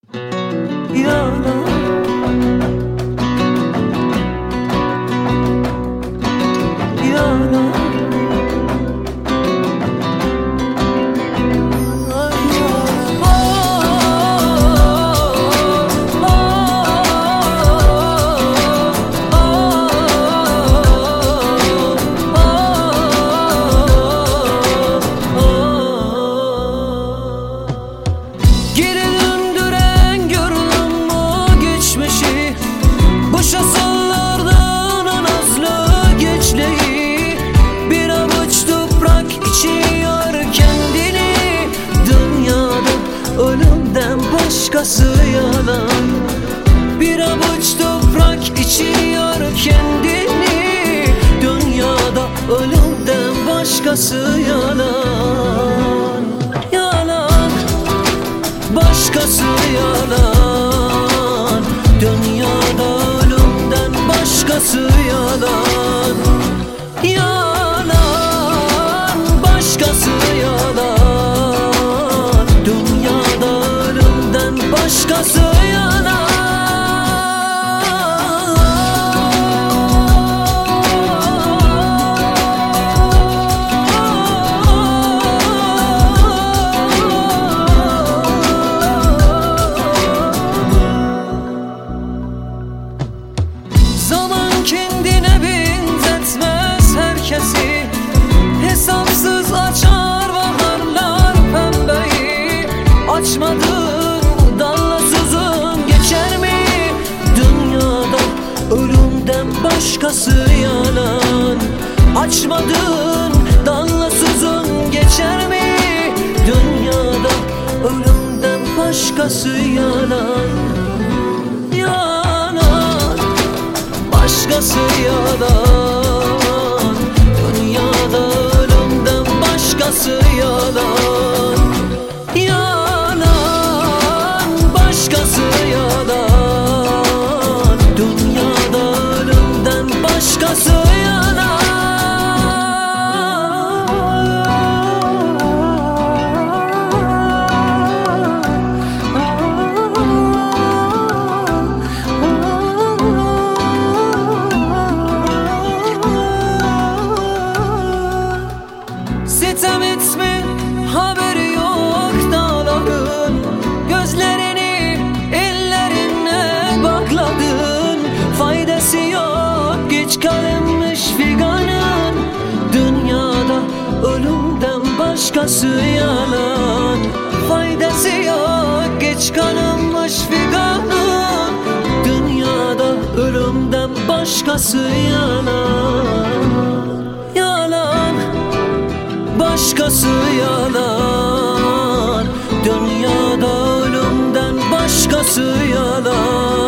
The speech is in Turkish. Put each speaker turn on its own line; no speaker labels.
yalan. Yalan. Geri döndüren gördüm o geçmişi, boşa sallardan o nazlı geçleyi. Bir avuç toprak içiyor kendini, dünyada ölümden başkası yalan. Bir avuç toprak içiyor kendini, dünyada ölümden başkası yalan. Yalan, başkası yalan. Dünyada ölümden başkası yalan. Yalan, başkası yalan. Dünyada ölümden başkası yalan. Zaman kendine benzetmez herkesi, hesapsız açar baharlar pembeyi. Açmadığın dallasızın geçer mi? Dünyada ölümden başkası yalan. Açmadığın dallasızın geçer mi? Dünyada ölümden başkası yalan. Yalan, başkası yalan. Dünyada ölümden başkası yalan. Yalan, başkası yalan. Dünyada ölümden başkası yalan. Sitem etme, haberi yok dağların. Gözlerini ellerine bakladın. Faydası yok, geç kalınmış figanın. Dünyada ölümden başkası yalan. Faydası yok, geç kalınmış figanın. Dünyada ölümden başkası yalan. Yalan, başkası yalan. Dünyada ölümden başkası yalan.